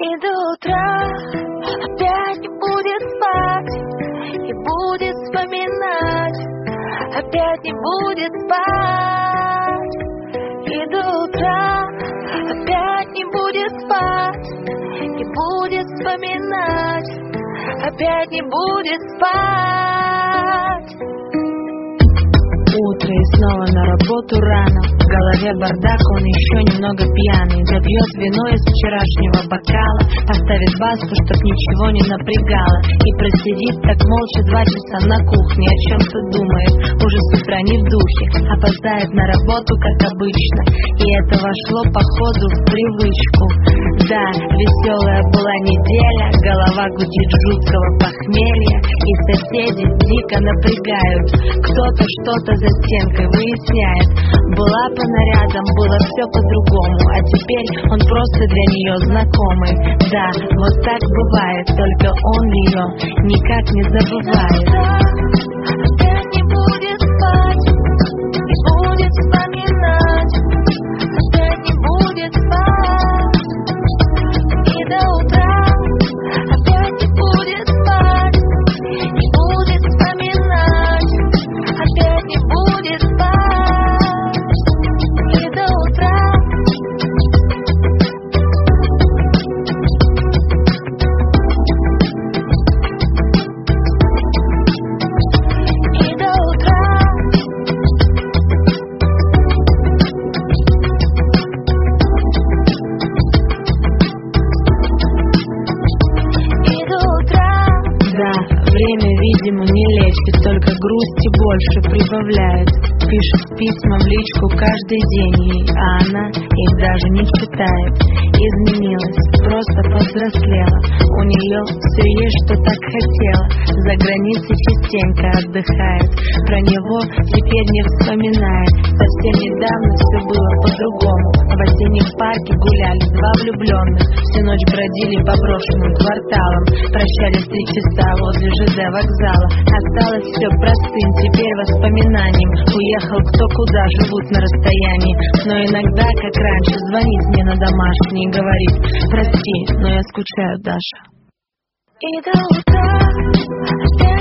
до утра опять не будет спать и будет вспоминать, опять не будет спать. И до утра опять не будет спать и будет вспоминать, опять не будет спать. Утро и снова на работу рано. В голове бардак, он еще немного пьяный. Допьет вино из вчерашнего бокала, поставит баску, чтоб ничего не напрягало, и просидит так молча 2 часа на кухне. О чем-то думает, уже с утра не в духе. Опоздает на работу, как обычно, и это вошло походу в привычку. Да, веселая была неделя, голова гудит жуткого похмелья, и соседи дико напрягают. Кто-то что-то за стенкой выясняет. Была по нарядам, было все по-другому, а теперь он просто для нее знакомый. Да, вот так бывает, только он ее никак не забывает. Опять не будет спать и будет вспоминать, опять не будет спать. И до утра опять не будет спать и будет вспоминать, опять не будет спать. И до утра. И до утра. И до утра. Да, время, видимо, не лечит, только грусти больше прибавляет. Пишет письма в личку каждый день ей, а она их даже не читает. Изменилась, просто повзрослела, у нее все есть, что так хотела. За границей частенько отдыхает, про него теперь не вспоминает. Совсем недавно все было по-другому. В осеннем парке гуляли 2 влюбленных, всю ночь бродили по брошенным кварталам, прощались 3 часа возле ЖД вокзала. Осталось все простым теперь воспоминанием. Уехал кто куда, живут на расстоянии, но иногда, как раньше, звонит мне на домашний и говорит: прости, но я скучаю, Даша. И до утра опять